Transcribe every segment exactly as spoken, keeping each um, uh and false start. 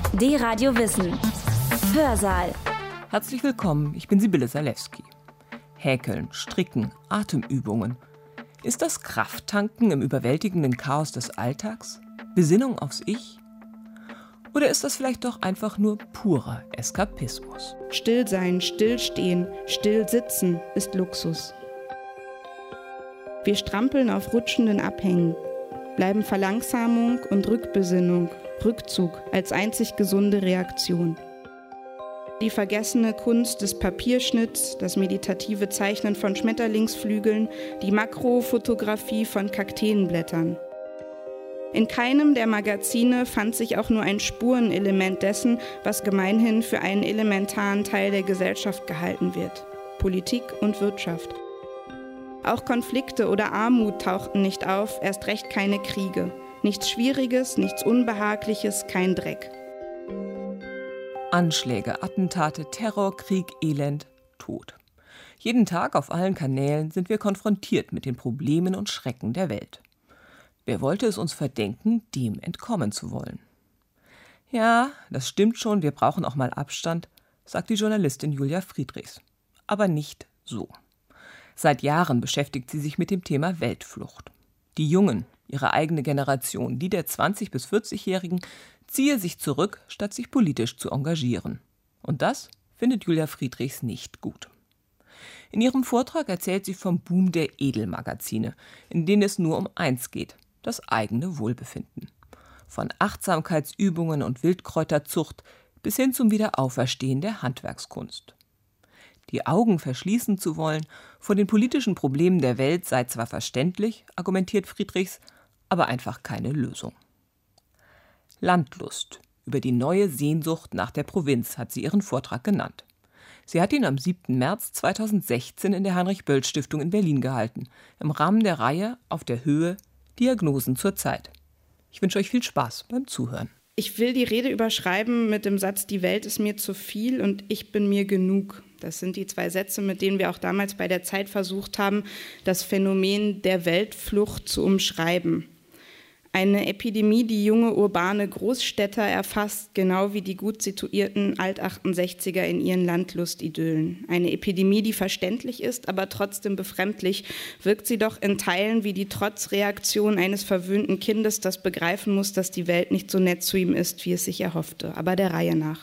D-Radio Wissen. Hörsaal. Herzlich willkommen, ich bin Sibylle Salewski. Häkeln, Stricken, Atemübungen. Ist das Krafttanken im überwältigenden Chaos des Alltags? Besinnung aufs Ich? Oder ist das vielleicht doch einfach nur purer Eskapismus? Still sein, stillstehen, still sitzen ist Luxus. Wir strampeln auf rutschenden Abhängen, bleiben Verlangsamung und Rückbesinnung, Rückzug als einzig gesunde Reaktion. Die vergessene Kunst des Papierschnitts, das meditative Zeichnen von Schmetterlingsflügeln, die Makrofotografie von Kakteenblättern. In keinem der Magazine fand sich auch nur ein Spurenelement dessen, was gemeinhin für einen elementaren Teil der Gesellschaft gehalten wird: Politik und Wirtschaft. Auch Konflikte oder Armut tauchten nicht auf, erst recht keine Kriege. Nichts Schwieriges, nichts Unbehagliches, kein Dreck. Anschläge, Attentate, Terror, Krieg, Elend, Tod. Jeden Tag auf allen Kanälen sind wir konfrontiert mit den Problemen und Schrecken der Welt. Wer wollte es uns verdenken, dem entkommen zu wollen? Ja, das stimmt schon, wir brauchen auch mal Abstand, sagt die Journalistin Julia Friedrichs. Aber nicht so. Seit Jahren beschäftigt sie sich mit dem Thema Weltflucht. Die Jungen, ihre eigene Generation, die der zwanzig- bis vierzig-Jährigen, ziehe sich zurück, statt sich politisch zu engagieren. Und das findet Julia Friedrichs nicht gut. In ihrem Vortrag erzählt sie vom Boom der Edelmagazine, in denen es nur um eins geht: das eigene Wohlbefinden. Von Achtsamkeitsübungen und Wildkräuterzucht bis hin zum Wiederauferstehen der Handwerkskunst. Die Augen verschließen zu wollen vor den politischen Problemen der Welt sei zwar verständlich, argumentiert Friedrichs, aber einfach keine Lösung. Landlust, über die neue Sehnsucht nach der Provinz, hat sie ihren Vortrag genannt. Sie hat ihn am siebten März zweitausendsechzehn in der Heinrich-Böll-Stiftung in Berlin gehalten, im Rahmen der Reihe Auf der Höhe – Diagnosen zur Zeit. Ich wünsche euch viel Spaß beim Zuhören. Ich will die Rede überschreiben mit dem Satz: Die Welt ist mir zu viel und ich bin mir genug. Das sind die zwei Sätze, mit denen wir auch damals bei der Zeit versucht haben, das Phänomen der Weltflucht zu umschreiben. Eine Epidemie, die junge urbane Großstädter erfasst, genau wie die gut situierten Alt-achtundsechziger in ihren Landlustidyllen. Eine Epidemie, die verständlich ist, aber trotzdem befremdlich, wirkt sie doch in Teilen wie die Trotzreaktion eines verwöhnten Kindes, das begreifen muss, dass die Welt nicht so nett zu ihm ist, wie es sich erhoffte, aber der Reihe nach.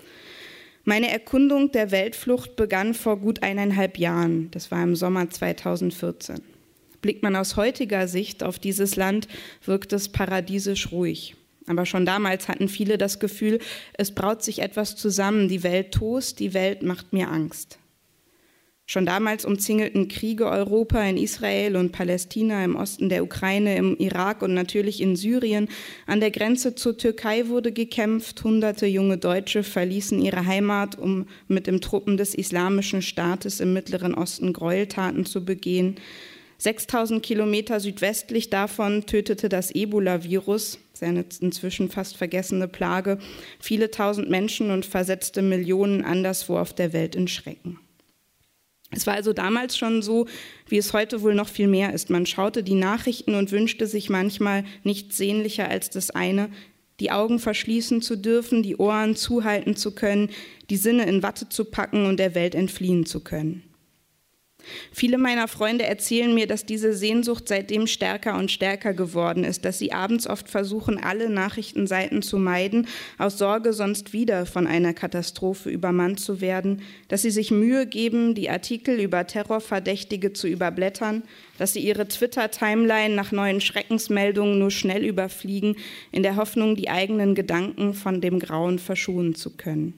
Meine Erkundung der Weltflucht begann vor gut eineinhalb Jahren. Das war im Sommer zweitausendvierzehn. Blickt man aus heutiger Sicht auf dieses Land, wirkt es paradiesisch ruhig. Aber schon damals hatten viele das Gefühl, es braut sich etwas zusammen, die Welt tost, die Welt macht mir Angst. Schon damals umzingelten Kriege Europa in Israel und Palästina, im Osten der Ukraine, im Irak und natürlich in Syrien. An der Grenze zur Türkei wurde gekämpft. Hunderte junge Deutsche verließen ihre Heimat, um mit den Truppen des Islamischen Staates im Mittleren Osten Gräueltaten zu begehen. sechstausend Kilometer südwestlich davon tötete das Ebola-Virus, seine inzwischen fast vergessene Plage, viele tausend Menschen und versetzte Millionen anderswo auf der Welt in Schrecken. Es war also damals schon so, wie es heute wohl noch viel mehr ist. Man schaute die Nachrichten und wünschte sich manchmal nichts sehnlicher als das eine: die Augen verschließen zu dürfen, die Ohren zuhalten zu können, die Sinne in Watte zu packen und der Welt entfliehen zu können. Viele meiner Freunde erzählen mir, dass diese Sehnsucht seitdem stärker und stärker geworden ist, dass sie abends oft versuchen, alle Nachrichtenseiten zu meiden, aus Sorge, sonst wieder von einer Katastrophe übermannt zu werden, dass sie sich Mühe geben, die Artikel über Terrorverdächtige zu überblättern, dass sie ihre Twitter-Timeline nach neuen Schreckensmeldungen nur schnell überfliegen, in der Hoffnung, die eigenen Gedanken von dem Grauen verschonen zu können.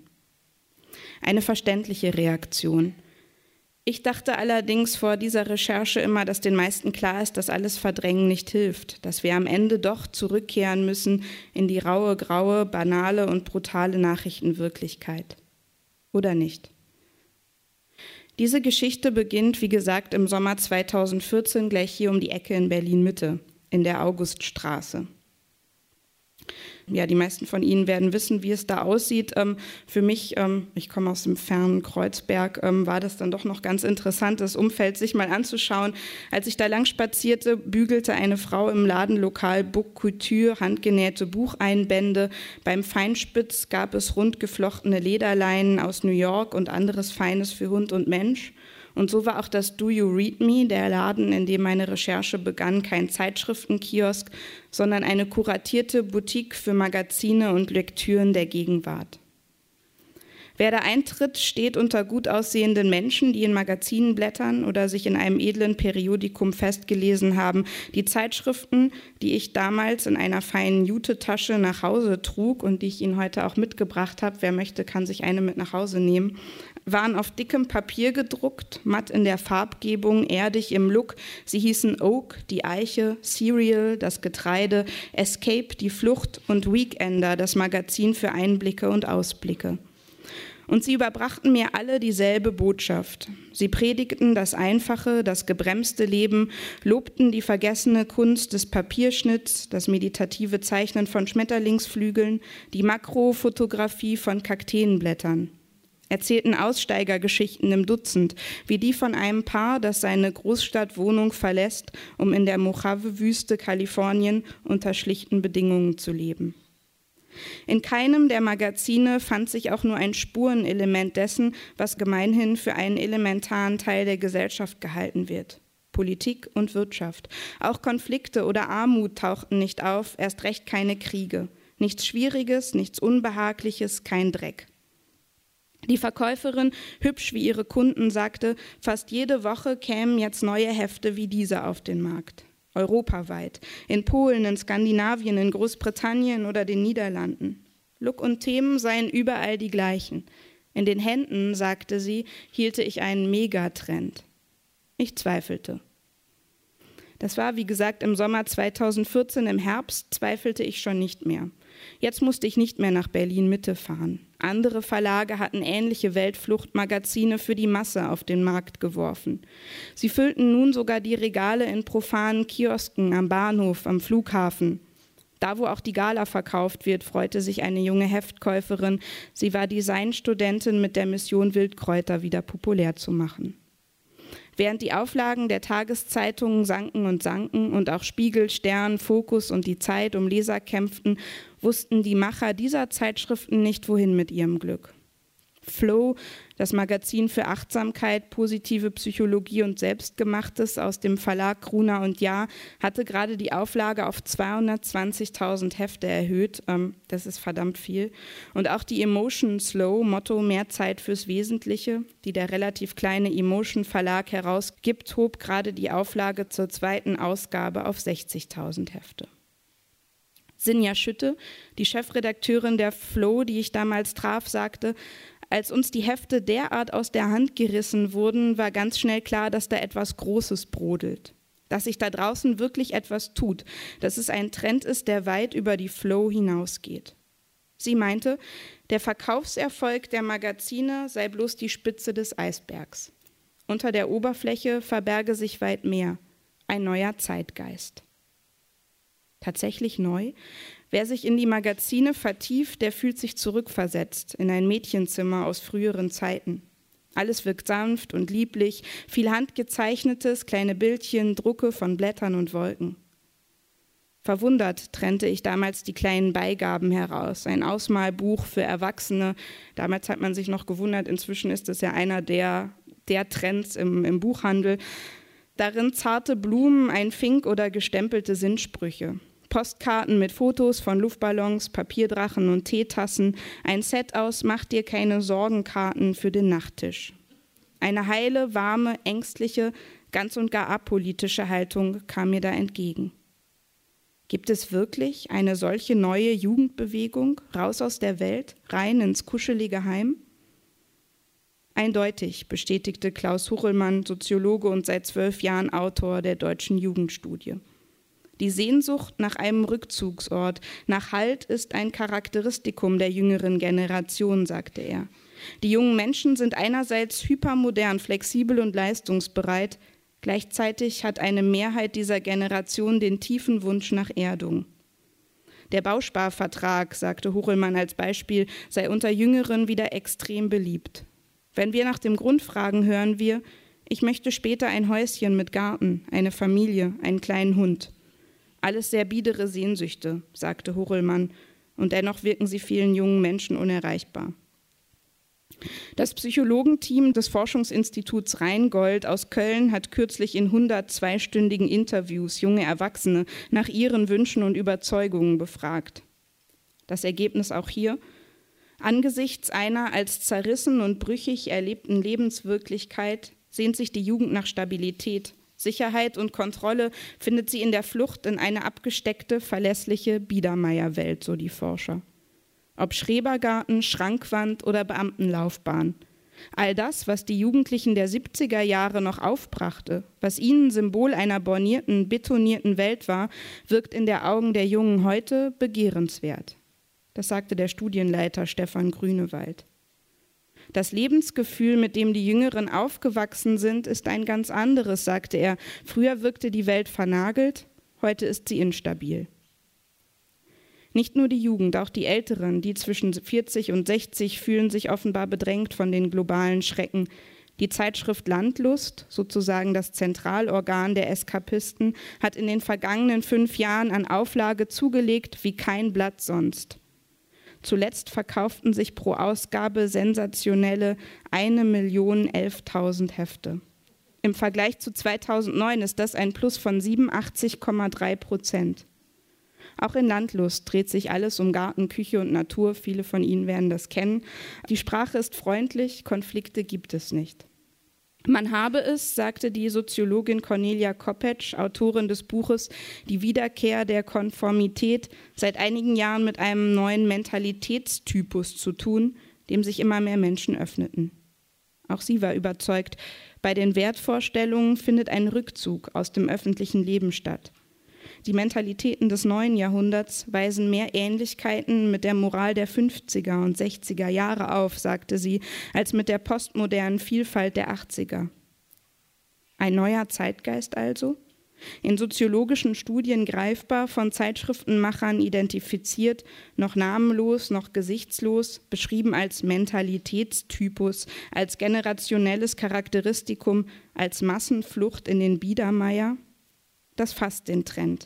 Eine verständliche Reaktion. Ich dachte allerdings vor dieser Recherche immer, dass den meisten klar ist, dass alles Verdrängen nicht hilft, dass wir am Ende doch zurückkehren müssen in die raue, graue, banale und brutale Nachrichtenwirklichkeit. Oder nicht? Diese Geschichte beginnt, wie gesagt, im Sommer zweitausendvierzehn gleich hier um die Ecke in Berlin-Mitte, in der Auguststraße. ja, die meisten von Ihnen werden wissen, wie es da aussieht. Ähm, für mich, ähm, ich komme aus dem fernen Kreuzberg, ähm, war das dann doch noch ganz interessant, das Umfeld sich mal anzuschauen. Als ich da lang spazierte, bügelte eine Frau im Ladenlokal Book Couture handgenähte Bucheinbände. Beim Feinspitz gab es rund geflochtene Lederleinen aus New York und anderes Feines für Hund und Mensch. Und so war auch das Do You Read Me, der Laden, in dem meine Recherche begann, kein Zeitschriftenkiosk, sondern eine kuratierte Boutique für Magazine und Lektüren der Gegenwart. Wer da eintritt, steht unter gut aussehenden Menschen, die in Magazinen blättern oder sich in einem edlen Periodikum festgelesen haben. Die Zeitschriften, die ich damals in einer feinen Jute-Tasche nach Hause trug und die ich Ihnen heute auch mitgebracht habe, wer möchte, kann sich eine mit nach Hause nehmen, waren auf dickem Papier gedruckt, matt in der Farbgebung, erdig im Look. Sie hießen Oak, die Eiche, Cereal, das Getreide, Escape, die Flucht und Weekender, das Magazin für Einblicke und Ausblicke. Und sie überbrachten mir alle dieselbe Botschaft. Sie predigten das einfache, das gebremste Leben, lobten die vergessene Kunst des Papierschnitts, das meditative Zeichnen von Schmetterlingsflügeln, die Makrofotografie von Kakteenblättern. Erzählten Aussteigergeschichten im Dutzend, wie die von einem Paar, das seine Großstadtwohnung verlässt, um in der Mojave-Wüste Kalifornien unter schlichten Bedingungen zu leben. In keinem der Magazine fand sich auch nur ein Spurenelement dessen, was gemeinhin für einen elementaren Teil der Gesellschaft gehalten wird. Politik und Wirtschaft. Auch Konflikte oder Armut tauchten nicht auf, erst recht keine Kriege. Nichts Schwieriges, nichts Unbehagliches, kein Dreck. Die Verkäuferin, hübsch wie ihre Kunden, sagte, fast jede Woche kämen jetzt neue Hefte wie diese auf den Markt. Europaweit, in Polen, in Skandinavien, in Großbritannien oder den Niederlanden. Look und Themen seien überall die gleichen. In den Händen, sagte sie, hielte ich einen Megatrend. Ich zweifelte. Das war, wie gesagt, im Sommer zweitausendvierzehn, im Herbst zweifelte ich schon nicht mehr. Jetzt musste ich nicht mehr nach Berlin-Mitte fahren. Andere Verlage hatten ähnliche Weltfluchtmagazine für die Masse auf den Markt geworfen. Sie füllten nun sogar die Regale in profanen Kiosken am Bahnhof, am Flughafen. Da, wo auch die Gala verkauft wird, freute sich eine junge Heftkäuferin. Sie war Designstudentin mit der Mission, Wildkräuter wieder populär zu machen. Während die Auflagen der Tageszeitungen sanken und sanken und auch Spiegel, Stern, Fokus und die Zeit um Leser kämpften, wussten die Macher dieser Zeitschriften nicht, wohin mit ihrem Glück. Flow, das Magazin für Achtsamkeit, positive Psychologie und Selbstgemachtes aus dem Verlag Gruner und Jahr, hatte gerade die Auflage auf zweihundertzwanzigtausend Hefte erhöht. Ähm, das ist verdammt viel. Und auch die Emotion Slow, Motto mehr Zeit fürs Wesentliche, die der relativ kleine Emotion Verlag herausgibt, hob gerade die Auflage zur zweiten Ausgabe auf sechzigtausend Hefte. Sinja Schütte, die Chefredakteurin der Flow, die ich damals traf, sagte, als uns die Hefte derart aus der Hand gerissen wurden, war ganz schnell klar, dass da etwas Großes brodelt. Dass sich da draußen wirklich etwas tut, dass es ein Trend ist, der weit über die Flow hinausgeht. Sie meinte, der Verkaufserfolg der Magazine sei bloß die Spitze des Eisbergs. Unter der Oberfläche verberge sich weit mehr, ein neuer Zeitgeist. Tatsächlich neu? Wer sich in die Magazine vertieft, der fühlt sich zurückversetzt in ein Mädchenzimmer aus früheren Zeiten. Alles wirkt sanft und lieblich, viel Handgezeichnetes, kleine Bildchen, Drucke von Blättern und Wolken. Verwundert trennte ich damals die kleinen Beigaben heraus, ein Ausmalbuch für Erwachsene. Damals hat man sich noch gewundert, inzwischen ist es ja einer der, der Trends im, im Buchhandel. Darin zarte Blumen, ein Fink oder gestempelte Sinnsprüche. Postkarten mit Fotos von Luftballons, Papierdrachen und Teetassen, ein Set aus Mach dir keine Sorgenkarten für den Nachttisch. Eine heile, warme, ängstliche, ganz und gar apolitische Haltung kam mir da entgegen. Gibt es wirklich eine solche neue Jugendbewegung, raus aus der Welt, rein ins kuschelige Heim? Eindeutig, bestätigte Klaus Huchelmann, Soziologe und seit zwölf Jahren Autor der Deutschen Jugendstudie. Die Sehnsucht nach einem Rückzugsort, nach Halt ist ein Charakteristikum der jüngeren Generation, sagte er. Die jungen Menschen sind einerseits hypermodern, flexibel und leistungsbereit. Gleichzeitig hat eine Mehrheit dieser Generation den tiefen Wunsch nach Erdung. Der Bausparvertrag, sagte Hochelmann als Beispiel, sei unter Jüngeren wieder extrem beliebt. Wenn wir nach dem Grund fragen, hören wir, ich möchte später ein Häuschen mit Garten, eine Familie, einen kleinen Hund. Alles sehr biedere Sehnsüchte, sagte Hochelmann, und dennoch wirken sie vielen jungen Menschen unerreichbar. Das Psychologenteam des Forschungsinstituts Rheingold aus Köln hat kürzlich in hundertzweistündigen Interviews junge Erwachsene nach ihren Wünschen und Überzeugungen befragt. Das Ergebnis auch hier: Angesichts einer als zerrissen und brüchig erlebten Lebenswirklichkeit sehnt sich die Jugend nach Stabilität. Sicherheit und Kontrolle findet sie in der Flucht in eine abgesteckte, verlässliche Biedermeier-Welt, so die Forscher. Ob Schrebergarten, Schrankwand oder Beamtenlaufbahn. All das, was die Jugendlichen der siebziger Jahre noch aufbrachte, was ihnen Symbol einer bornierten, betonierten Welt war, wirkt in der Augen der Jungen heute begehrenswert. Das sagte der Studienleiter Stefan Grünewald. Das Lebensgefühl, mit dem die Jüngeren aufgewachsen sind, ist ein ganz anderes, sagte er. Früher wirkte die Welt vernagelt, heute ist sie instabil. Nicht nur die Jugend, auch die Älteren, die zwischen vierzig und sechzig, fühlen sich offenbar bedrängt von den globalen Schrecken. Die Zeitschrift Landlust, sozusagen das Zentralorgan der Eskapisten, hat in den vergangenen fünf Jahren an Auflage zugelegt wie kein Blatt sonst. Zuletzt verkauften sich pro Ausgabe sensationelle eine Million elftausend Hefte. Im Vergleich zu zweitausendneun ist das ein Plus von siebenundachtzig Komma drei Prozent. Auch in Landlust dreht sich alles um Garten, Küche und Natur. Viele von Ihnen werden das kennen. Die Sprache ist freundlich, Konflikte gibt es nicht. Man habe es, sagte die Soziologin Cornelia Koppetsch, Autorin des Buches Die Wiederkehr der Konformität, seit einigen Jahren mit einem neuen Mentalitätstypus zu tun, dem sich immer mehr Menschen öffneten. Auch sie war überzeugt, bei den Wertvorstellungen findet ein Rückzug aus dem öffentlichen Leben statt. Die Mentalitäten des neuen Jahrhunderts weisen mehr Ähnlichkeiten mit der Moral der fünfziger und sechziger Jahre auf, sagte sie, als mit der postmodernen Vielfalt der achtziger. Ein neuer Zeitgeist also? In soziologischen Studien greifbar, von Zeitschriftenmachern identifiziert, noch namenlos, noch gesichtslos, beschrieben als Mentalitätstypus, als generationelles Charakteristikum, als Massenflucht in den Biedermeier. Das fasst den Trend.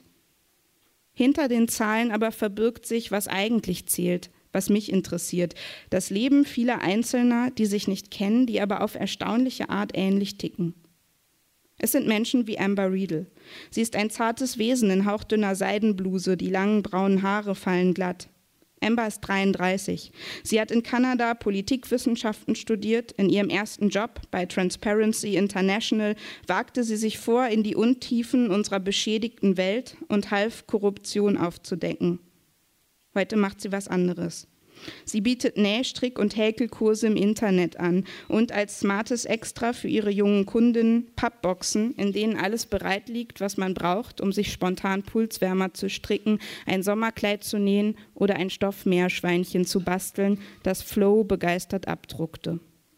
Hinter den Zahlen aber verbirgt sich, was eigentlich zählt, was mich interessiert. Das Leben vieler Einzelner, die sich nicht kennen, die aber auf erstaunliche Art ähnlich ticken. Es sind Menschen wie Amber Riedel. Sie ist ein zartes Wesen in hauchdünner Seidenbluse, die langen braunen Haare fallen glatt. Amber ist dreiunddreißig. Sie hat in Kanada Politikwissenschaften studiert. In ihrem ersten Job bei Transparency International wagte sie sich vor in die Untiefen unserer beschädigten Welt und half, Korruption aufzudecken. Heute macht sie was anderes. Sie bietet Näh-, Strick- und Häkelkurse im Internet an und als smartes Extra für ihre jungen Kundinnen Pappboxen, in denen alles bereit liegt, was man braucht, um sich spontan Pulswärmer zu stricken, ein Sommerkleid zu nähen oder ein Stoffmeerschweinchen zu basteln, das Flow begeistert abdruckte.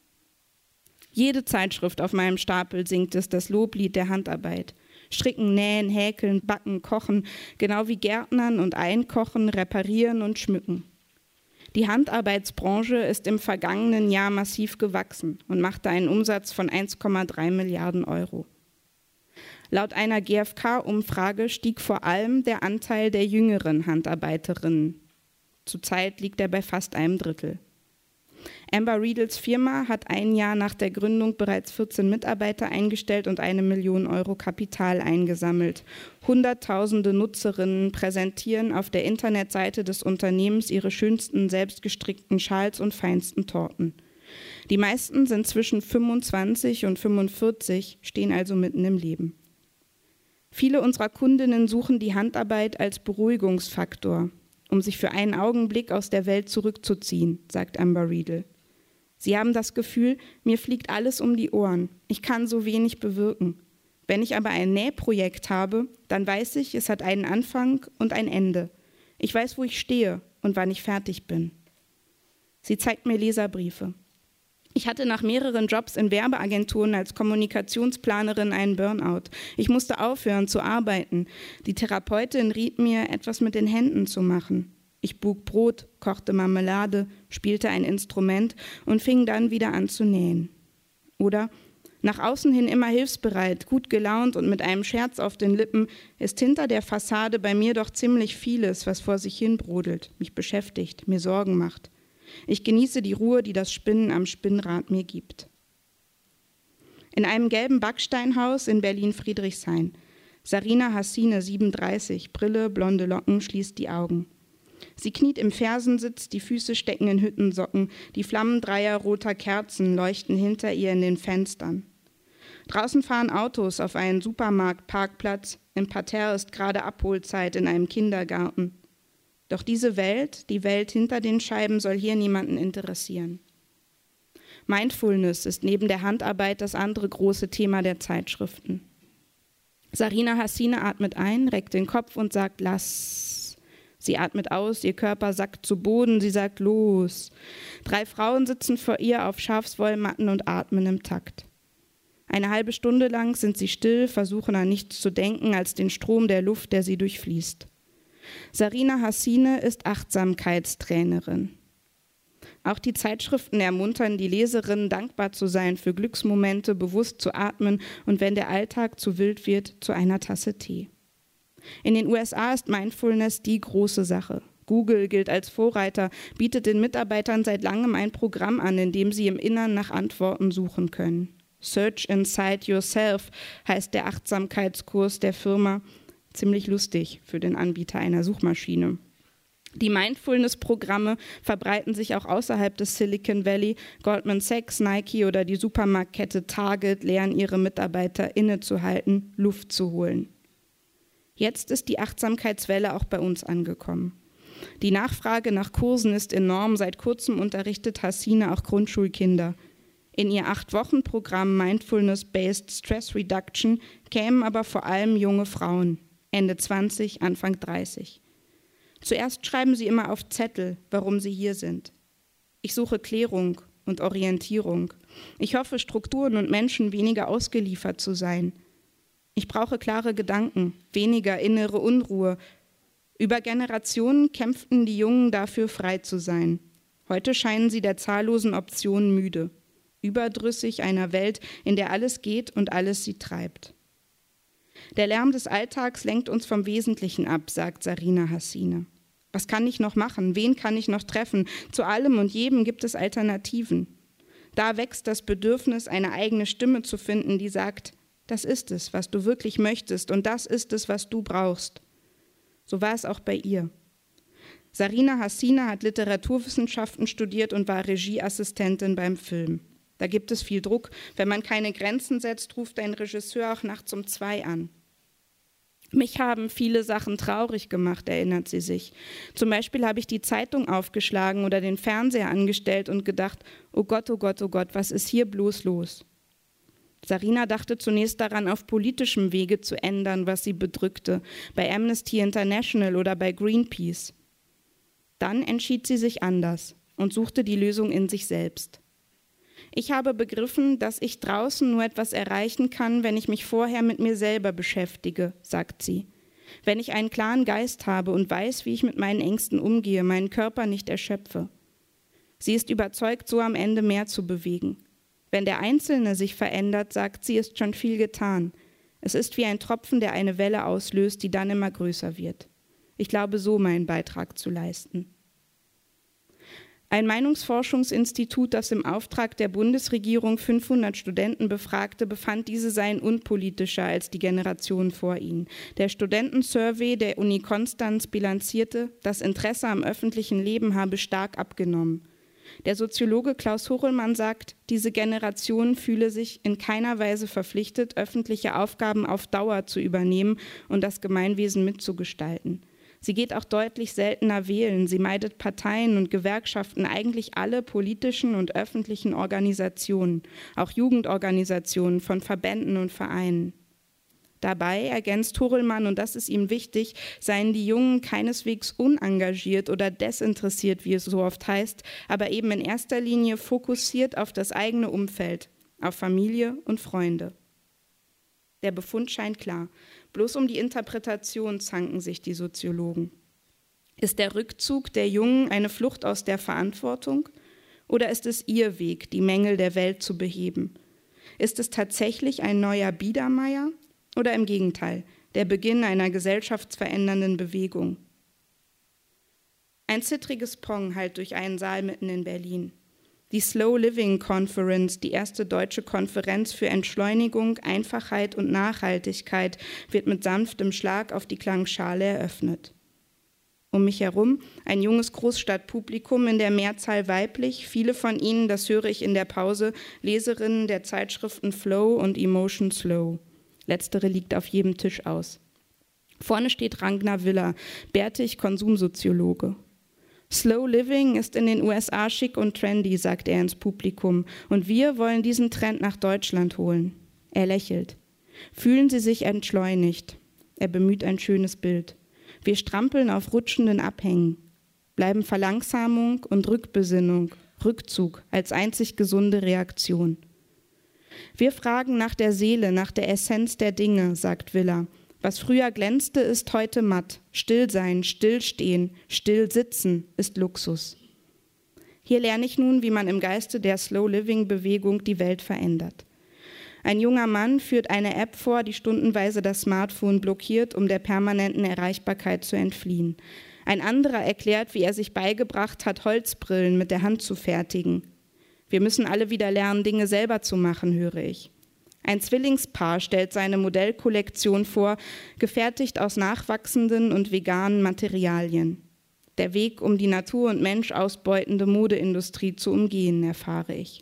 Jede Zeitschrift auf meinem Stapel singt es, das Loblied der Handarbeit. Stricken, nähen, häkeln, backen, kochen, genau wie Gärtnern und einkochen, reparieren und schmücken. Die Handarbeitsbranche ist im vergangenen Jahr massiv gewachsen und machte einen Umsatz von eins Komma drei Milliarden Euro. Laut einer G f K-Umfrage stieg vor allem der Anteil der jüngeren Handarbeiterinnen. Zurzeit liegt er bei fast einem Drittel. Amber Riedels Firma hat ein Jahr nach der Gründung bereits vierzehn Mitarbeiter eingestellt und eine Million Euro Kapital eingesammelt. Hunderttausende Nutzerinnen präsentieren auf der Internetseite des Unternehmens ihre schönsten selbstgestrickten Schals und feinsten Torten. Die meisten sind zwischen fünfundzwanzig und fünfundvierzig, stehen also mitten im Leben. Viele unserer Kundinnen suchen die Handarbeit als Beruhigungsfaktor, um sich für einen Augenblick aus der Welt zurückzuziehen, sagt Amber Riedel. Sie haben das Gefühl, mir fliegt alles um die Ohren. Ich kann so wenig bewirken. Wenn ich aber ein Nähprojekt habe, dann weiß ich, es hat einen Anfang und ein Ende. Ich weiß, wo ich stehe und wann ich fertig bin. Sie zeigt mir Leserbriefe. Ich hatte nach mehreren Jobs in Werbeagenturen als Kommunikationsplanerin einen Burnout. Ich musste aufhören zu arbeiten. Die Therapeutin riet mir, etwas mit den Händen zu machen. Ich buk Brot, kochte Marmelade, spielte ein Instrument und fing dann wieder an zu nähen. Oder nach außen hin immer hilfsbereit, gut gelaunt und mit einem Scherz auf den Lippen, ist hinter der Fassade bei mir doch ziemlich vieles, was vor sich hin brodelt, mich beschäftigt, mir Sorgen macht. Ich genieße die Ruhe, die das Spinnen am Spinnrad mir gibt. In einem gelben Backsteinhaus in Berlin-Friedrichshain. Sarina Hassine, siebenunddreißig, Brille, blonde Locken, schließt die Augen. Sie kniet im Fersensitz, die Füße stecken in Hüttensocken, die Flammen dreier roter Kerzen leuchten hinter ihr in den Fenstern. Draußen fahren Autos auf einen Supermarktparkplatz, im Parterre ist gerade Abholzeit in einem Kindergarten. Doch diese Welt, die Welt hinter den Scheiben, soll hier niemanden interessieren. Mindfulness ist neben der Handarbeit das andere große Thema der Zeitschriften. Sarina Hassine atmet ein, reckt den Kopf und sagt, lass. Sie atmet aus, ihr Körper sackt zu Boden, sie sagt, los. Drei Frauen sitzen vor ihr auf Schafswollmatten und atmen im Takt. Eine halbe Stunde lang sind sie still, versuchen an nichts zu denken als den Strom der Luft, der sie durchfließt. Sarina Hassine ist Achtsamkeitstrainerin. Auch die Zeitschriften ermuntern die Leserinnen, dankbar zu sein für Glücksmomente, bewusst zu atmen und wenn der Alltag zu wild wird, zu einer Tasse Tee. In den U S A ist Mindfulness die große Sache. Google gilt als Vorreiter, bietet den Mitarbeitern seit langem ein Programm an, in dem sie im Innern nach Antworten suchen können. Search Inside Yourself heißt der Achtsamkeitskurs der Firma. Ziemlich lustig für den Anbieter einer Suchmaschine. Die Mindfulness-Programme verbreiten sich auch außerhalb des Silicon Valley. Goldman Sachs, Nike oder die Supermarktkette Target lehren ihre Mitarbeiter innezuhalten, Luft zu holen. Jetzt ist die Achtsamkeitswelle auch bei uns angekommen. Die Nachfrage nach Kursen ist enorm. Seit kurzem unterrichtet Hassine auch Grundschulkinder. In ihr Acht-Wochen-Programm Mindfulness-Based Stress Reduction kämen aber vor allem junge Frauen. Ende zwanzig, Anfang dreißig. Zuerst schreiben sie immer auf Zettel, warum sie hier sind. Ich suche Klärung und Orientierung. Ich hoffe, Strukturen und Menschen weniger ausgeliefert zu sein. Ich brauche klare Gedanken, weniger innere Unruhe. Über Generationen kämpften die Jungen dafür, frei zu sein. Heute scheinen sie der zahllosen Optionen müde. Überdrüssig einer Welt, in der alles geht und alles sie treibt. Der Lärm des Alltags lenkt uns vom Wesentlichen ab, sagt Sarina Hassine. Was kann ich noch machen? Wen kann ich noch treffen? Zu allem und jedem gibt es Alternativen. Da wächst das Bedürfnis, eine eigene Stimme zu finden, die sagt, das ist es, was du wirklich möchtest und das ist es, was du brauchst. So war es auch bei ihr. Sarina Hassine hat Literaturwissenschaften studiert und war Regieassistentin beim Film. Da gibt es viel Druck. Wenn man keine Grenzen setzt, ruft ein Regisseur auch nachts um zwei an. Mich haben viele Sachen traurig gemacht, erinnert sie sich. Zum Beispiel habe ich die Zeitung aufgeschlagen oder den Fernseher angestellt und gedacht, oh Gott, oh Gott, oh Gott, was ist hier bloß los? Sarina dachte zunächst daran, auf politischem Wege zu ändern, was sie bedrückte, bei Amnesty International oder bei Greenpeace. Dann entschied sie sich anders und suchte die Lösung in sich selbst. Ich habe begriffen, dass ich draußen nur etwas erreichen kann, wenn ich mich vorher mit mir selber beschäftige, sagt sie. Wenn ich einen klaren Geist habe und weiß, wie ich mit meinen Ängsten umgehe, meinen Körper nicht erschöpfe. Sie ist überzeugt, so am Ende mehr zu bewegen. Wenn der Einzelne sich verändert, sagt sie, ist schon viel getan. Es ist wie ein Tropfen, der eine Welle auslöst, die dann immer größer wird. Ich glaube, so meinen Beitrag zu leisten. Ein Meinungsforschungsinstitut, das im Auftrag der Bundesregierung fünfhundert Studenten befragte, befand, diese seien unpolitischer als die Generation vor ihnen. Der Studentensurvey der Uni Konstanz bilanzierte, das Interesse am öffentlichen Leben habe stark abgenommen. Der Soziologe Klaus Hochelmann sagt, diese Generation fühle sich in keiner Weise verpflichtet, öffentliche Aufgaben auf Dauer zu übernehmen und das Gemeinwesen mitzugestalten. Sie geht auch deutlich seltener wählen. Sie meidet Parteien und Gewerkschaften, eigentlich alle politischen und öffentlichen Organisationen, auch Jugendorganisationen von Verbänden und Vereinen. Dabei, ergänzt Horelmann, und das ist ihm wichtig, seien die Jungen keineswegs unengagiert oder desinteressiert, wie es so oft heißt, aber eben in erster Linie fokussiert auf das eigene Umfeld, auf Familie und Freunde. Der Befund scheint klar. Bloß um die Interpretation zanken sich die Soziologen. Ist der Rückzug der Jungen eine Flucht aus der Verantwortung oder ist es ihr Weg, die Mängel der Welt zu beheben? Ist es tatsächlich ein neuer Biedermeier oder im Gegenteil, der Beginn einer gesellschaftsverändernden Bewegung? Ein zittriges Pong hallt durch einen Saal mitten in Berlin. Die Slow Living Conference, die erste deutsche Konferenz für Entschleunigung, Einfachheit und Nachhaltigkeit, wird mit sanftem Schlag auf die Klangschale eröffnet. Um mich herum ein junges Großstadtpublikum, in der Mehrzahl weiblich, viele von ihnen, das höre ich in der Pause, Leserinnen der Zeitschriften Flow und Emotion Slow. Letztere liegt auf jedem Tisch aus. Vorne steht Ragnar Willer, bärtig Konsumsoziologe. Slow Living ist in den U S A schick und trendy, sagt er ins Publikum, und wir wollen diesen Trend nach Deutschland holen. Er lächelt. Fühlen Sie sich entschleunigt. Er bemüht ein schönes Bild. Wir strampeln auf rutschenden Abhängen, bleiben Verlangsamung und Rückbesinnung, Rückzug als einzig gesunde Reaktion. Wir fragen nach der Seele, nach der Essenz der Dinge, sagt Willer. Was früher glänzte, ist heute matt. Stillsein, stillstehen, still sitzen ist Luxus. Hier lerne ich nun, wie man im Geiste der Slow-Living-Bewegung die Welt verändert. Ein junger Mann führt eine App vor, die stundenweise das Smartphone blockiert, um der permanenten Erreichbarkeit zu entfliehen. Ein anderer erklärt, wie er sich beigebracht hat, Holzbrillen mit der Hand zu fertigen. Wir müssen alle wieder lernen, Dinge selber zu machen, höre ich. Ein Zwillingspaar stellt seine Modellkollektion vor, gefertigt aus nachwachsenden und veganen Materialien. Der Weg, um die Natur und Mensch ausbeutende Modeindustrie zu umgehen, erfahre ich.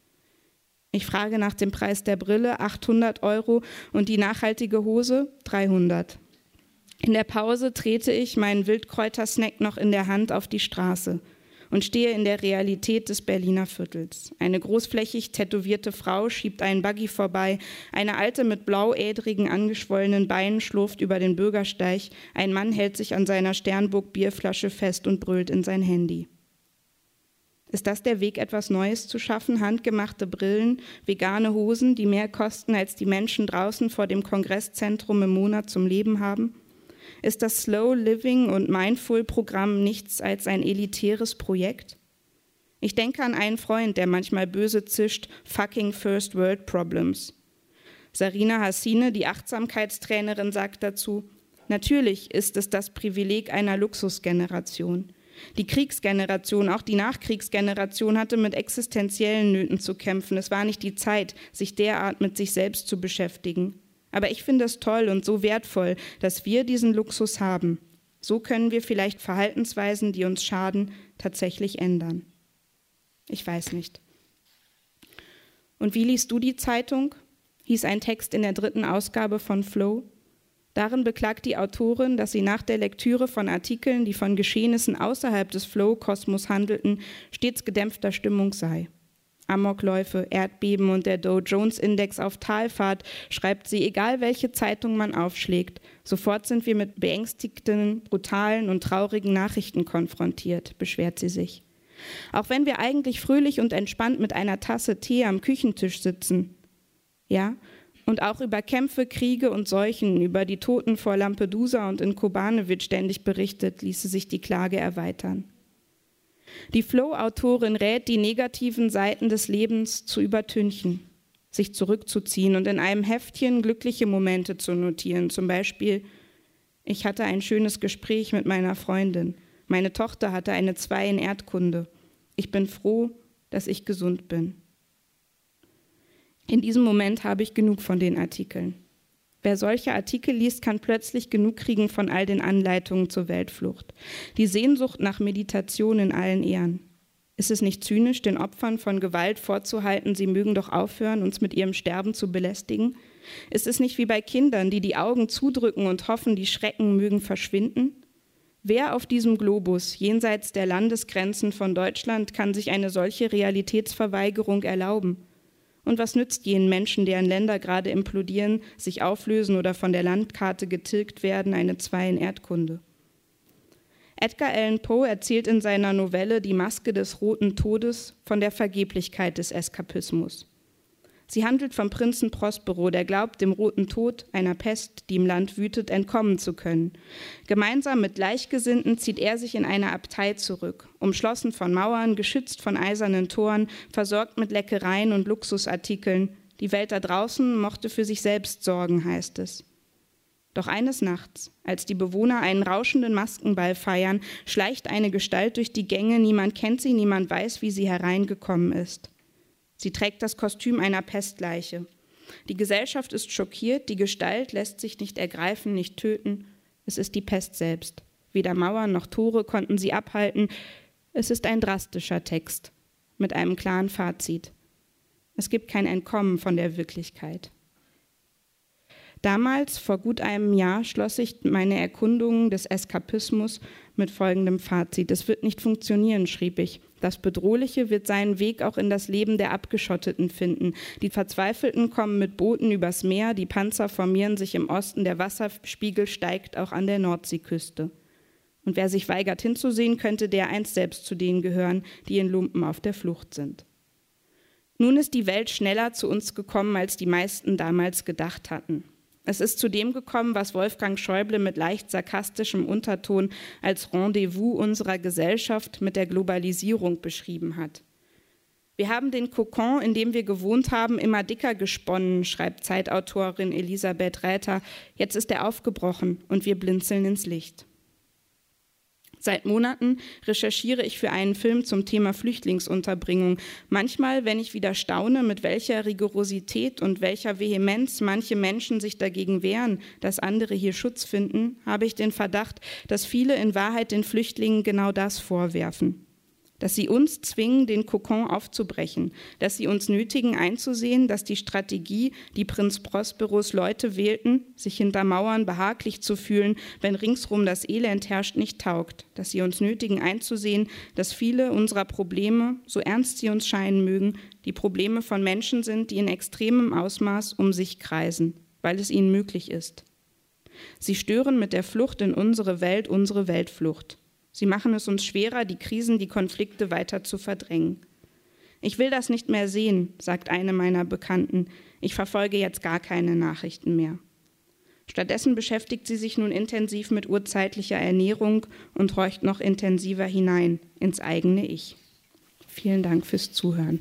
Ich frage nach dem Preis der Brille, achthundert Euro, und die nachhaltige Hose, dreihundert. In der Pause trete ich, meinen Wildkräutersnack noch in der Hand, auf die Straße und stehe in der Realität des Berliner Viertels. Eine großflächig tätowierte Frau schiebt einen Buggy vorbei, eine Alte mit blauädrigen, angeschwollenen Beinen schlurft über den Bürgersteig, ein Mann hält sich an seiner Sternburg-Bierflasche fest und brüllt in sein Handy. Ist das der Weg, etwas Neues zu schaffen? Handgemachte Brillen, vegane Hosen, die mehr kosten, als die Menschen draußen vor dem Kongresszentrum im Monat zum Leben haben? Ist das Slow Living und Mindful-Programm nichts als ein elitäres Projekt? Ich denke an einen Freund, der manchmal böse zischt, fucking First World Problems. Sarina Hassine, die Achtsamkeitstrainerin, sagt dazu, natürlich ist es das Privileg einer Luxusgeneration. Die Kriegsgeneration, auch die Nachkriegsgeneration, hatte mit existenziellen Nöten zu kämpfen. Es war nicht die Zeit, sich derart mit sich selbst zu beschäftigen. Aber ich finde es toll und so wertvoll, dass wir diesen Luxus haben. So können wir vielleicht Verhaltensweisen, die uns schaden, tatsächlich ändern. Ich weiß nicht. Und wie liest du die Zeitung? Hieß ein Text in der dritten Ausgabe von Flow. Darin beklagt die Autorin, dass sie nach der Lektüre von Artikeln, die von Geschehnissen außerhalb des Flow-Kosmos handelten, stets gedämpfter Stimmung sei. Amokläufe, Erdbeben und der Dow-Jones-Index auf Talfahrt, schreibt sie, egal welche Zeitung man aufschlägt. Sofort sind wir mit beängstigenden, brutalen und traurigen Nachrichten konfrontiert, beschwert sie sich. Auch wenn wir eigentlich fröhlich und entspannt mit einer Tasse Tee am Küchentisch sitzen. Ja, und auch über Kämpfe, Kriege und Seuchen, über die Toten vor Lampedusa und in Kobane wird ständig berichtet, ließe sich die Klage erweitern. Die Flow-Autorin rät, die negativen Seiten des Lebens zu übertünchen, sich zurückzuziehen und in einem Heftchen glückliche Momente zu notieren. Zum Beispiel, ich hatte ein schönes Gespräch mit meiner Freundin. Meine Tochter hatte eine zwei in Erdkunde. Ich bin froh, dass ich gesund bin. In diesem Moment habe ich genug von den Artikeln. Wer solche Artikel liest, kann plötzlich genug kriegen von all den Anleitungen zur Weltflucht. Die Sehnsucht nach Meditation in allen Ehren. Ist es nicht zynisch, den Opfern von Gewalt vorzuhalten, sie mögen doch aufhören, uns mit ihrem Sterben zu belästigen? Ist es nicht wie bei Kindern, die die Augen zudrücken und hoffen, die Schrecken mögen verschwinden? Wer auf diesem Globus, jenseits der Landesgrenzen von Deutschland, kann sich eine solche Realitätsverweigerung erlauben? Und was nützt jenen Menschen, deren Länder gerade implodieren, sich auflösen oder von der Landkarte getilgt werden, eine zwei in Erdkunde? Edgar Allan Poe erzählt in seiner Novelle Die Maske des Roten Todes von der Vergeblichkeit des Eskapismus. Sie handelt vom Prinzen Prospero, der glaubt, dem Roten Tod, einer Pest, die im Land wütet, entkommen zu können. Gemeinsam mit Gleichgesinnten zieht er sich in eine Abtei zurück, umschlossen von Mauern, geschützt von eisernen Toren, versorgt mit Leckereien und Luxusartikeln. Die Welt da draußen mochte für sich selbst sorgen, heißt es. Doch eines Nachts, als die Bewohner einen rauschenden Maskenball feiern, schleicht eine Gestalt durch die Gänge, niemand kennt sie, niemand weiß, wie sie hereingekommen ist. Sie trägt das Kostüm einer Pestleiche. Die Gesellschaft ist schockiert, die Gestalt lässt sich nicht ergreifen, nicht töten. Es ist die Pest selbst. Weder Mauern noch Tore konnten sie abhalten. Es ist ein drastischer Text mit einem klaren Fazit. Es gibt kein Entkommen von der Wirklichkeit. Damals, vor gut einem Jahr, schloss ich meine Erkundungen des Eskapismus mit folgendem Fazit. Es wird nicht funktionieren, schrieb ich. Das Bedrohliche wird seinen Weg auch in das Leben der Abgeschotteten finden. Die Verzweifelten kommen mit Booten übers Meer, die Panzer formieren sich im Osten, der Wasserspiegel steigt auch an der Nordseeküste. Und wer sich weigert hinzusehen, könnte der einst selbst zu denen gehören, die in Lumpen auf der Flucht sind. Nun ist die Welt schneller zu uns gekommen, als die meisten damals gedacht hatten. Es ist zu dem gekommen, was Wolfgang Schäuble mit leicht sarkastischem Unterton als Rendezvous unserer Gesellschaft mit der Globalisierung beschrieben hat. Wir haben den Kokon, in dem wir gewohnt haben, immer dicker gesponnen, schreibt Zeitautorin Elisabeth Räther. Jetzt ist er aufgebrochen und wir blinzeln ins Licht. Seit Monaten recherchiere ich für einen Film zum Thema Flüchtlingsunterbringung. Manchmal, wenn ich wieder staune, mit welcher Rigorosität und welcher Vehemenz manche Menschen sich dagegen wehren, dass andere hier Schutz finden, habe ich den Verdacht, dass viele in Wahrheit den Flüchtlingen genau das vorwerfen. Dass sie uns zwingen, den Kokon aufzubrechen, dass sie uns nötigen einzusehen, dass die Strategie, die Prinz Prosperos Leute wählten, sich hinter Mauern behaglich zu fühlen, wenn ringsrum das Elend herrscht, nicht taugt, dass sie uns nötigen einzusehen, dass viele unserer Probleme, so ernst sie uns scheinen mögen, die Probleme von Menschen sind, die in extremem Ausmaß um sich kreisen, weil es ihnen möglich ist. Sie stören mit der Flucht in unsere Welt unsere Weltflucht. Sie machen es uns schwerer, die Krisen, die Konflikte weiter zu verdrängen. Ich will das nicht mehr sehen, sagt eine meiner Bekannten. Ich verfolge jetzt gar keine Nachrichten mehr. Stattdessen beschäftigt sie sich nun intensiv mit urzeitlicher Ernährung und horcht noch intensiver hinein ins eigene Ich. Vielen Dank fürs Zuhören.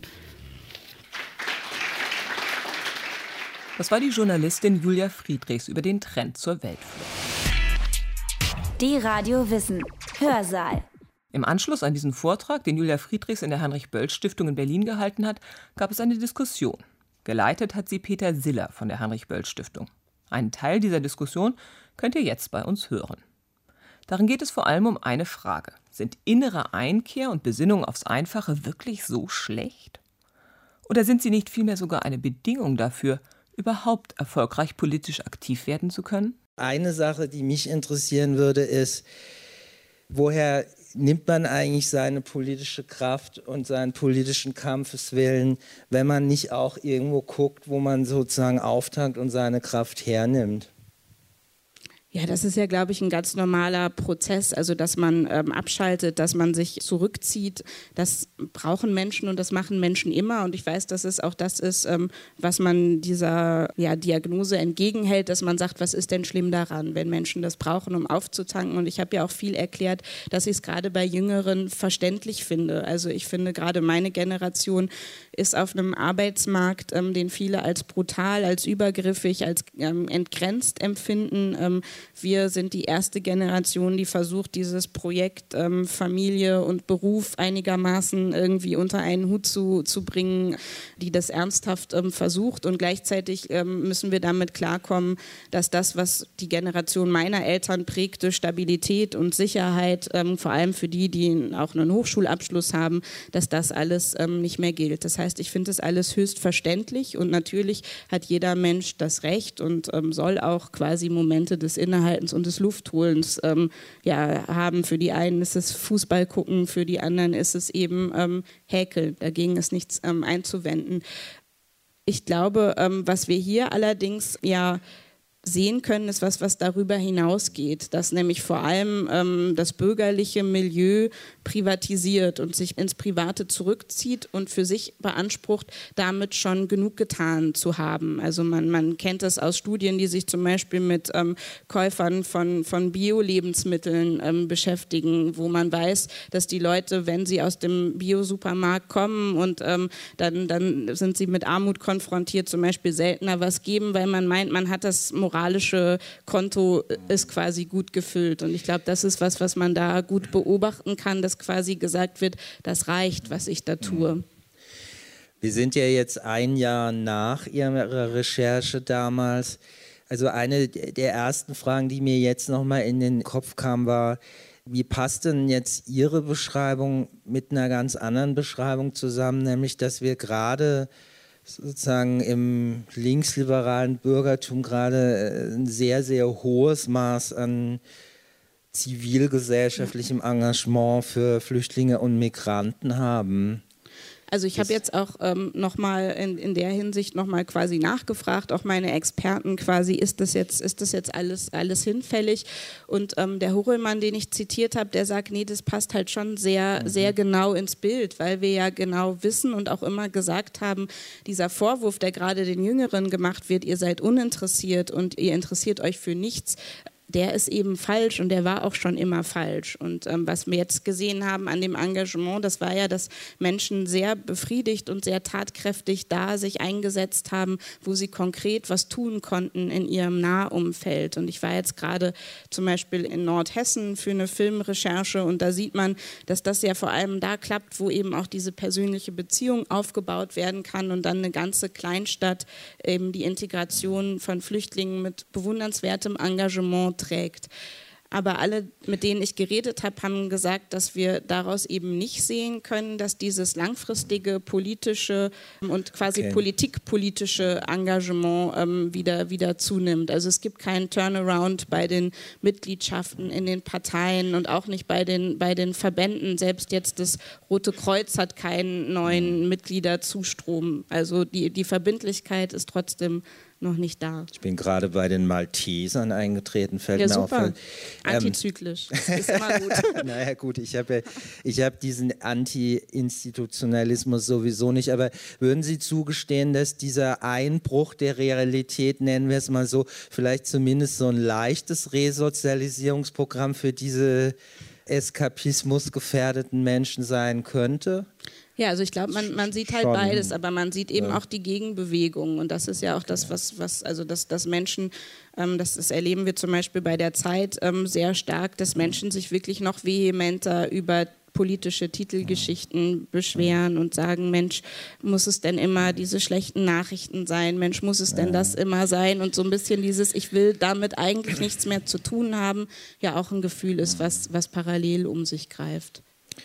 Das war die Journalistin Julia Friedrichs über den Trend zur Weltflucht. Die Radio Wissen Hörsaal. Im Anschluss an diesen Vortrag, den Julia Friedrichs in der Heinrich-Böll-Stiftung in Berlin gehalten hat, gab es eine Diskussion. Geleitet hat sie Peter Siller von der Heinrich-Böll-Stiftung. Einen Teil dieser Diskussion könnt ihr jetzt bei uns hören. Darin geht es vor allem um eine Frage. Sind innere Einkehr und Besinnung aufs Einfache wirklich so schlecht? Oder sind sie nicht vielmehr sogar eine Bedingung dafür, überhaupt erfolgreich politisch aktiv werden zu können? Eine Sache, die mich interessieren würde, ist, woher nimmt man eigentlich seine politische Kraft und seinen politischen Kampfeswillen, wenn man nicht auch irgendwo guckt, wo man sozusagen auftankt und seine Kraft hernimmt? Ja, das ist ja, glaube ich, ein ganz normaler Prozess, also dass man ähm, abschaltet, dass man sich zurückzieht. Das brauchen Menschen und das machen Menschen immer. Und ich weiß, dass es auch das ist, ähm, was man dieser ja, Diagnose entgegenhält, dass man sagt, was ist denn schlimm daran, wenn Menschen das brauchen, um aufzutanken. Und ich habe ja auch viel erklärt, dass ich es gerade bei Jüngeren verständlich finde. Also ich finde, gerade meine Generation ist auf einem Arbeitsmarkt, ähm, den viele als brutal, als übergriffig, als ähm, entgrenzt empfinden. Ähm, Wir sind die erste Generation, die versucht, dieses Projekt ähm, Familie und Beruf einigermaßen irgendwie unter einen Hut zu, zu bringen, die das ernsthaft ähm, versucht. Und gleichzeitig ähm, müssen wir damit klarkommen, dass das, was die Generation meiner Eltern prägte, Stabilität und Sicherheit, ähm, vor allem für die, die auch einen Hochschulabschluss haben, dass das alles ähm, nicht mehr gilt. Das heißt, ich finde das alles höchst verständlich und natürlich hat jeder Mensch das Recht und ähm, soll auch quasi Momente des Innehaltens und des Luftholens ähm, ja, haben. Für die einen ist es Fußball gucken, für die anderen ist es eben ähm, Häkeln. Dagegen ist nichts ähm, einzuwenden. Ich glaube, ähm, was wir hier allerdings ja sehen können, ist was, was darüber hinausgeht, dass nämlich vor allem ähm, das bürgerliche Milieu privatisiert und sich ins Private zurückzieht und für sich beansprucht, damit schon genug getan zu haben. Also man, man kennt das aus Studien, die sich zum Beispiel mit ähm, Käufern von, von Bio-Lebensmitteln ähm, beschäftigen, wo man weiß, dass die Leute, wenn sie aus dem Bio-Supermarkt kommen und ähm, dann, dann sind sie mit Armut konfrontiert, zum Beispiel seltener was geben, weil man meint, man hat das moralische Konto ist quasi gut gefüllt. Und ich glaube, das ist was, was man da gut beobachten kann, dass quasi gesagt wird, das reicht, was ich da tue. Wir sind ja jetzt ein Jahr nach Ihrer Recherche damals. Also eine der ersten Fragen, die mir jetzt nochmal in den Kopf kam, war, wie passt denn jetzt Ihre Beschreibung mit einer ganz anderen Beschreibung zusammen, nämlich, dass wir gerade sozusagen im linksliberalen Bürgertum gerade ein sehr, sehr hohes Maß an zivilgesellschaftlichem Engagement für Flüchtlinge und Migranten haben. Also ich habe jetzt auch ähm, nochmal in, in der Hinsicht nochmal quasi nachgefragt, auch meine Experten quasi, ist das jetzt, ist das jetzt alles, alles hinfällig? Und ähm, der Horelmann, den ich zitiert habe, der sagt, nee, das passt halt schon sehr, mhm. sehr genau ins Bild, weil wir ja genau wissen und auch immer gesagt haben, dieser Vorwurf, der gerade den Jüngeren gemacht wird, ihr seid uninteressiert und ihr interessiert euch für nichts, der ist eben falsch und der war auch schon immer falsch. Und ähm, was wir jetzt gesehen haben an dem Engagement, das war ja, dass Menschen sehr befriedigt und sehr tatkräftig da sich eingesetzt haben, wo sie konkret was tun konnten in ihrem Nahumfeld. Und ich war jetzt gerade zum Beispiel in Nordhessen für eine Filmrecherche und da sieht man, dass das ja vor allem da klappt, wo eben auch diese persönliche Beziehung aufgebaut werden kann und dann eine ganze Kleinstadt eben die Integration von Flüchtlingen mit bewundernswertem Engagement trägt. Aber alle, mit denen ich geredet habe, haben gesagt, dass wir daraus eben nicht sehen können, dass dieses langfristige politische und quasi okay. politikpolitische Engagement ähm, wieder, wieder zunimmt. Also es gibt keinen Turnaround bei den Mitgliedschaften in den Parteien und auch nicht bei den, bei den Verbänden. Selbst jetzt das Rote Kreuz hat keinen neuen Mitgliederzustrom. Also die, die Verbindlichkeit ist trotzdem noch nicht da. Ich bin gerade bei den Maltesern eingetreten, fällt ja, mir super. auf. Antizyklisch, das ist immer gut. Naja gut, ich habe ich hab diesen Anti-Institutionalismus sowieso nicht, aber würden Sie zugestehen, dass dieser Einbruch der Realität, nennen wir es mal so, vielleicht zumindest so ein leichtes Resozialisierungsprogramm für diese eskapismusgefährdeten Menschen sein könnte? Ja, also ich glaube, man, man sieht halt Schon. beides, aber man sieht eben ja. auch die Gegenbewegung und das ist ja auch das, was, was also dass, dass Menschen, ähm, das, das erleben wir zum Beispiel bei der Zeit ähm, sehr stark, dass Menschen sich wirklich noch vehementer über politische Titelgeschichten beschweren und sagen, Mensch, muss es denn immer diese schlechten Nachrichten sein? Mensch, muss es denn das immer sein? Und so ein bisschen dieses, ich will damit eigentlich nichts mehr zu tun haben, ja auch ein Gefühl ist, was, was parallel um sich greift.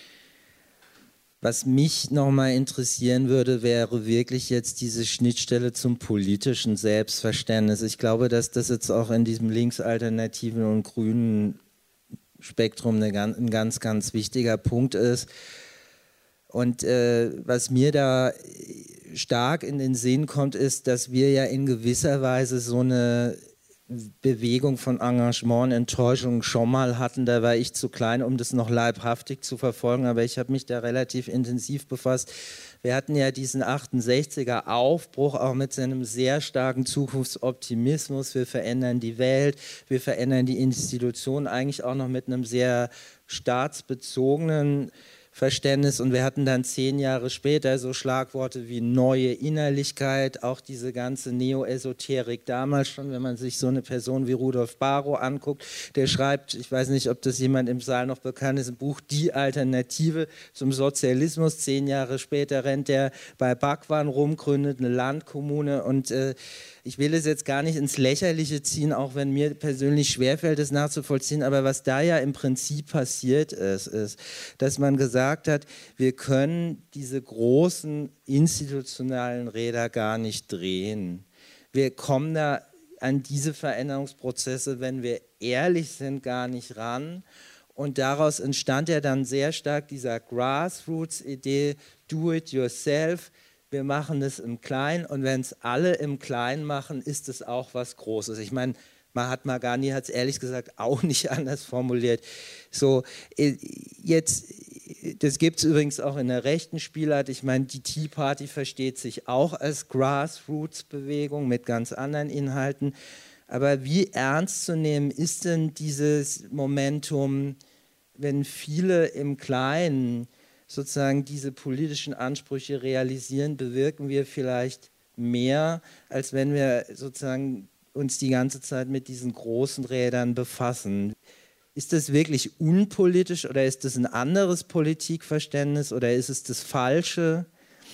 Was mich nochmal interessieren würde, wäre wirklich jetzt diese Schnittstelle zum politischen Selbstverständnis. Ich glaube, dass das jetzt auch in diesem linksalternativen und grünen Spektrum eine, ein ganz, ganz wichtiger Punkt ist. Und äh, was mir da stark in den Sinn kommt, ist, dass wir ja in gewisser Weise so eine Bewegung von Engagement und Enttäuschung schon mal hatten. Da war ich zu klein, um das noch leibhaftig zu verfolgen, aber ich habe mich da relativ intensiv befasst. Wir hatten ja diesen achtundsechziger Aufbruch auch mit seinem sehr starken Zukunftsoptimismus. Wir verändern die Welt, wir verändern die Institutionen, eigentlich auch noch mit einem sehr staatsbezogenen Verständnis und wir hatten dann zehn Jahre später so Schlagworte wie neue Innerlichkeit, auch diese ganze Neo-Esoterik damals schon, wenn man sich so eine Person wie Rudolf Barrow anguckt, der schreibt, ich weiß nicht, ob das jemand im Saal noch bekannt ist, ein Buch Die Alternative zum Sozialismus, zehn Jahre später rennt er bei Bhagwan rum, gründet eine Landkommune und äh, ich will es jetzt gar nicht ins Lächerliche ziehen, auch wenn mir persönlich schwerfällt, es nachzuvollziehen, aber was da ja im Prinzip passiert ist, ist, dass man gesagt hat, wir können diese großen institutionalen Räder gar nicht drehen. Wir kommen da an diese Veränderungsprozesse, wenn wir ehrlich sind, gar nicht ran. Und daraus entstand ja dann sehr stark dieser Grassroots-Idee, do it yourself, wir machen das im Kleinen und wenn es alle im Kleinen machen, ist es auch was Großes. Ich meine, Mahatma Gandhi hat es ehrlich gesagt auch nicht anders formuliert. So, jetzt, das gibt es übrigens auch in der rechten Spielart. Ich meine, die Tea Party versteht sich auch als Grassroots-Bewegung mit ganz anderen Inhalten. Aber wie ernst zu nehmen ist denn dieses Momentum, wenn viele im Kleinen sozusagen diese politischen Ansprüche realisieren, bewirken wir vielleicht mehr, als wenn wir sozusagen uns die ganze Zeit mit diesen großen Rädern befassen. Ist das wirklich unpolitisch oder ist das ein anderes Politikverständnis oder ist es das Falsche?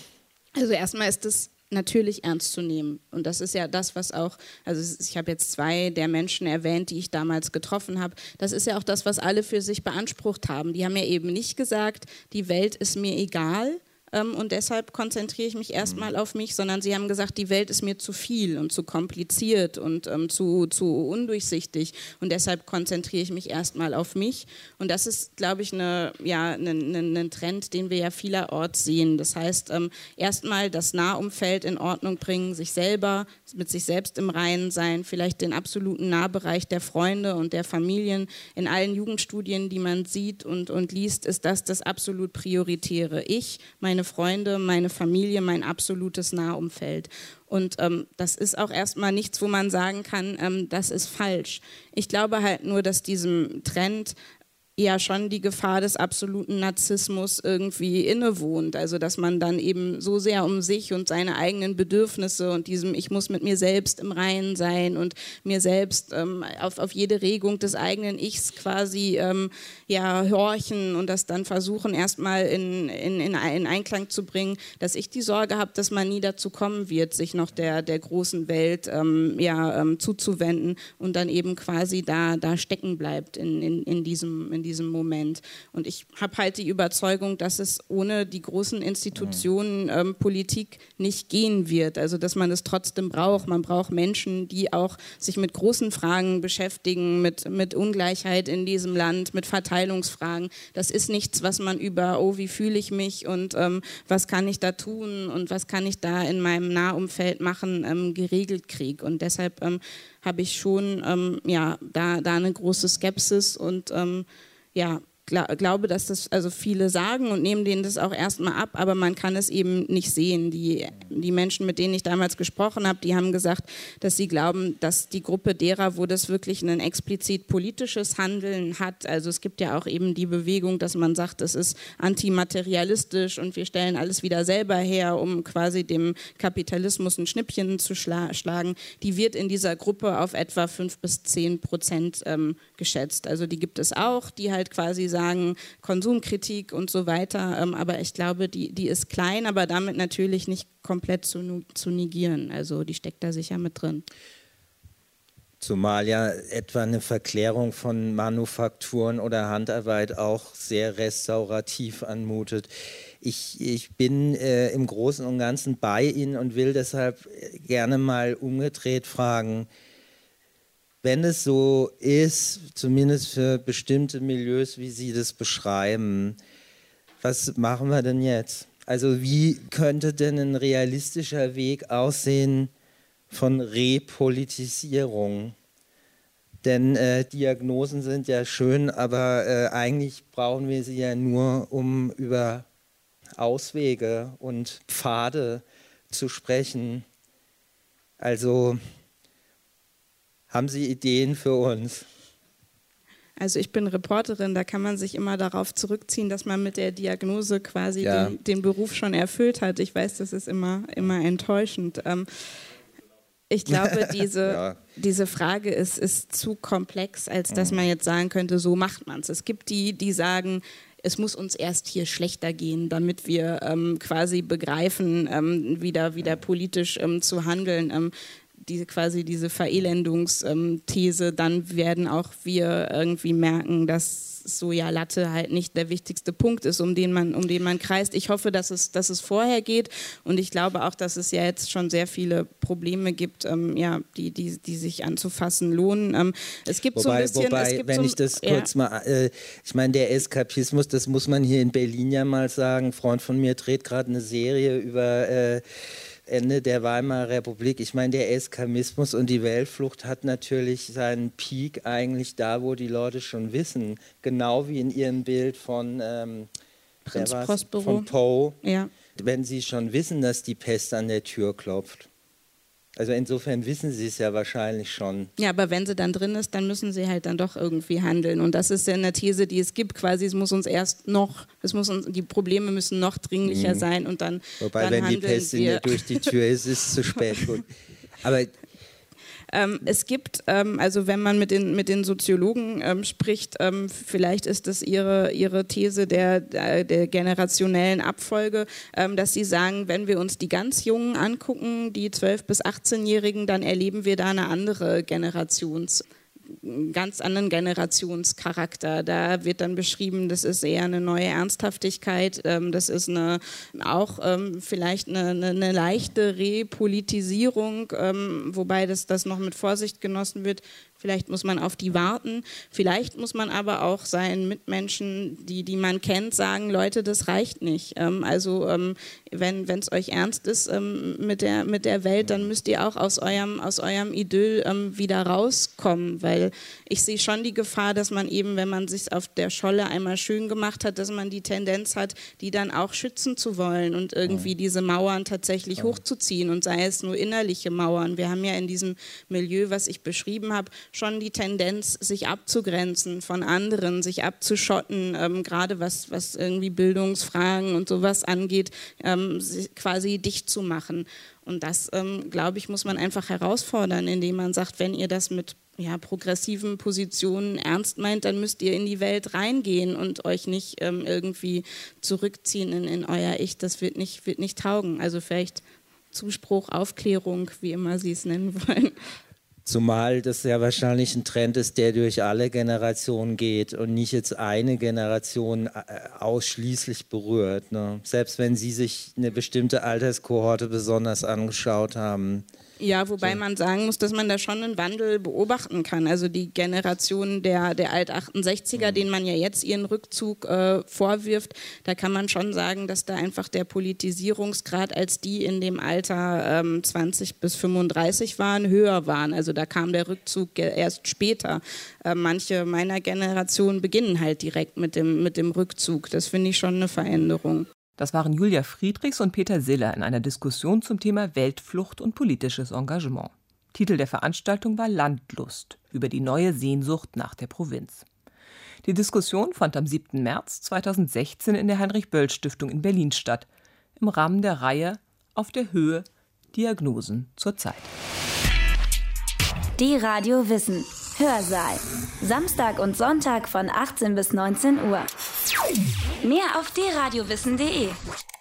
Also erstmal ist es natürlich ernst zu nehmen. Und das ist ja das, was auch, also ich habe jetzt zwei der Menschen erwähnt, die ich damals getroffen habe. Das ist ja auch das, was alle für sich beansprucht haben. Die haben ja eben nicht gesagt, die Welt ist mir egal, ähm, und deshalb konzentriere ich mich erstmal auf mich, sondern sie haben gesagt, die Welt ist mir zu viel und zu kompliziert und ähm, zu, zu undurchsichtig und deshalb konzentriere ich mich erstmal auf mich. Und das ist, glaube ich, eine, ja, ein ne, ne Trend, den wir ja vielerorts sehen. Das heißt, ähm, erstmal das Nahumfeld in Ordnung bringen, sich selber, mit sich selbst im Reinen sein, vielleicht den absoluten Nahbereich der Freunde und der Familien. In allen Jugendstudien, die man sieht und, und liest, ist das das absolut Prioritäre. Ich, meine Freunde, meine Familie, mein absolutes Nahumfeld. Und ähm, das ist auch erstmal nichts, wo man sagen kann, ähm, das ist falsch. Ich glaube halt nur, dass diesem Trend ja schon die Gefahr des absoluten Narzissmus irgendwie innewohnt. Also dass man dann eben so sehr um sich und seine eigenen Bedürfnisse und diesem ich muss mit mir selbst im Reinen sein und mir selbst ähm, auf, auf jede Regung des eigenen Ichs quasi ähm, ja, horchen und das dann versuchen erstmal in, in, in, in Einklang zu bringen, dass ich die Sorge habe, dass man nie dazu kommen wird, sich noch der, der großen Welt ähm, ja, ähm, zuzuwenden und dann eben quasi da, da stecken bleibt in, in, in diesem in diesem Moment. Und ich habe halt die Überzeugung, dass es ohne die großen Institutionen ähm, Politik nicht gehen wird. Also dass man es trotzdem braucht. Man braucht Menschen, die auch sich mit großen Fragen beschäftigen, mit, mit Ungleichheit in diesem Land, mit Verteilungsfragen. Das ist nichts, was man über, oh, wie fühle ich mich und ähm, was kann ich da tun und was kann ich da in meinem Nahumfeld machen, ähm, geregelt kriege. Und deshalb ähm, habe ich schon ähm, ja, da, da eine große Skepsis und ähm, ja, glaub, glaube, dass das also viele sagen und nehmen denen das auch erstmal ab, aber man kann es eben nicht sehen. Die, die Menschen, mit denen ich damals gesprochen habe, die haben gesagt, dass sie glauben, dass die Gruppe derer, wo das wirklich ein explizit politisches Handeln hat, also es gibt ja auch eben die Bewegung, dass man sagt, es ist antimaterialistisch und wir stellen alles wieder selber her, um quasi dem Kapitalismus ein Schnippchen zu schla- schlagen, die wird in dieser Gruppe auf etwa fünf bis zehn Prozent ähm, geschätzt. Also die gibt es auch, die halt quasi sagen, Konsumkritik und so weiter, ähm, aber ich glaube, die, die ist klein, aber damit natürlich nicht komplett zu, zu negieren. Also die steckt da sicher mit drin. Zumal ja etwa eine Verklärung von Manufakturen oder Handarbeit auch sehr restaurativ anmutet. Ich, ich bin äh, im Großen und Ganzen bei Ihnen und will deshalb gerne mal umgedreht fragen, wenn es so ist, zumindest für bestimmte Milieus, wie Sie das beschreiben, was machen wir denn jetzt? Also wie könnte denn ein realistischer Weg aussehen von Repolitisierung? Denn äh, Diagnosen sind ja schön, aber äh, eigentlich brauchen wir sie ja nur, um über Auswege und Pfade zu sprechen. Also haben Sie Ideen für uns? Also ich bin Reporterin, da kann man sich immer darauf zurückziehen, dass man mit der Diagnose quasi ja. den, den Beruf schon erfüllt hat. Ich weiß, das ist immer, immer enttäuschend. Ähm, ich glaube, diese, ja. diese Frage ist, ist zu komplex, als dass man jetzt sagen könnte, so macht man es. Es gibt die, die sagen, es muss uns erst hier schlechter gehen, damit wir ähm, quasi begreifen, ähm, wieder, wieder politisch ähm, zu handeln. Ähm, diese quasi diese Verelendungsthese, dann werden auch wir irgendwie merken, dass Sojalatte halt nicht der wichtigste Punkt ist, um den man, um den man kreist. Ich hoffe, dass es, dass es vorher geht und ich glaube auch, dass es ja jetzt schon sehr viele Probleme gibt, ähm, ja, die, die, die sich anzufassen lohnen. Ähm, es gibt wobei, so ein bisschen... Wobei, es gibt wenn so, ich das ja. kurz mal... Äh, ich meine, der Eskapismus, das muss man hier in Berlin ja mal sagen. Ein Freund von mir dreht gerade eine Serie über... Äh, Ende der Weimarer Republik. Ich meine, der Eskapismus und die Weltflucht hat natürlich seinen Peak eigentlich da, wo die Leute schon wissen. Genau wie in ihrem Bild von, ähm, Prinz Prospero. von Poe. Ja. Wenn sie schon wissen, dass die Pest an der Tür klopft. Also insofern wissen sie es ja wahrscheinlich schon. Ja, aber wenn sie dann drin ist, dann müssen sie halt dann doch irgendwie handeln. Und das ist ja eine These, die es gibt quasi. Es muss uns erst noch, es muss uns, die Probleme müssen noch dringlicher mhm. sein und dann Wobei, dann wenn die handeln Pest in wir. der, durch die Tür ist, ist es zu spät. Gut. Aber Ähm, es gibt, ähm, also wenn man mit den, mit den Soziologen ähm, spricht, ähm, vielleicht ist das ihre, ihre These der, der, der generationellen Abfolge, ähm, dass sie sagen, wenn wir uns die ganz Jungen angucken, die zwölf- bis achtzehnjährigen, dann erleben wir da eine andere Generations- einen ganz anderen Generationscharakter. Da wird dann beschrieben, das ist eher eine neue Ernsthaftigkeit, ähm, das ist eine, auch ähm, vielleicht eine, eine, eine leichte Repolitisierung, ähm, wobei das, das noch mit Vorsicht genossen wird. Vielleicht muss man auf die warten. Vielleicht muss man aber auch seinen Mitmenschen, die, die man kennt, sagen, Leute, das reicht nicht. Ähm, also ähm, wenn es euch ernst ist ähm, mit, der, mit der Welt, dann müsst ihr auch aus eurem, aus eurem Idyll ähm, wieder rauskommen. Weil ich sehe schon die Gefahr, dass man eben, wenn man sich auf der Scholle einmal schön gemacht hat, dass man die Tendenz hat, die dann auch schützen zu wollen und irgendwie diese Mauern tatsächlich hochzuziehen. Und sei es nur innerliche Mauern. Wir haben ja in diesem Milieu, was ich beschrieben habe, schon die Tendenz, sich abzugrenzen von anderen, sich abzuschotten, ähm, gerade was, was irgendwie Bildungsfragen und sowas angeht, ähm, quasi dicht zu machen. Und das, ähm, glaube ich, muss man einfach herausfordern, indem man sagt, wenn ihr das mit ja, progressiven Positionen ernst meint, dann müsst ihr in die Welt reingehen und euch nicht ähm, irgendwie zurückziehen in, in euer Ich. Das wird nicht, wird nicht taugen. Also vielleicht Zuspruch, Aufklärung, wie immer Sie es nennen wollen. Zumal das ja wahrscheinlich ein Trend ist, der durch alle Generationen geht und nicht jetzt eine Generation ausschließlich berührt. Ne? Selbst wenn Sie sich eine bestimmte Alterskohorte besonders angeschaut haben. Ja, wobei so. man sagen muss, dass man da schon einen Wandel beobachten kann. Also die Generation der, der Alt-achtundsechziger, mhm. denen man ja jetzt ihren Rückzug äh, vorwirft, da kann man schon sagen, dass da einfach der Politisierungsgrad, als die in dem Alter ähm, zwanzig bis fünfunddreißig waren, höher waren. Also da kam der Rückzug erst später. Äh, manche meiner Generation beginnen halt direkt mit dem, mit dem Rückzug. Das finde ich schon eine Veränderung. Das waren Julia Friedrichs und Peter Siller in einer Diskussion zum Thema Weltflucht und politisches Engagement. Titel der Veranstaltung war Landlust, über die neue Sehnsucht nach der Provinz. Die Diskussion fand am siebten März zweitausendsechzehn in der Heinrich-Böll-Stiftung in Berlin statt, im Rahmen der Reihe Auf der Höhe – Diagnosen zur Zeit. Die Radio Wissen Hörsaal. Samstag und Sonntag von achtzehn bis neunzehn Uhr. Mehr auf d radio wissen punkt de.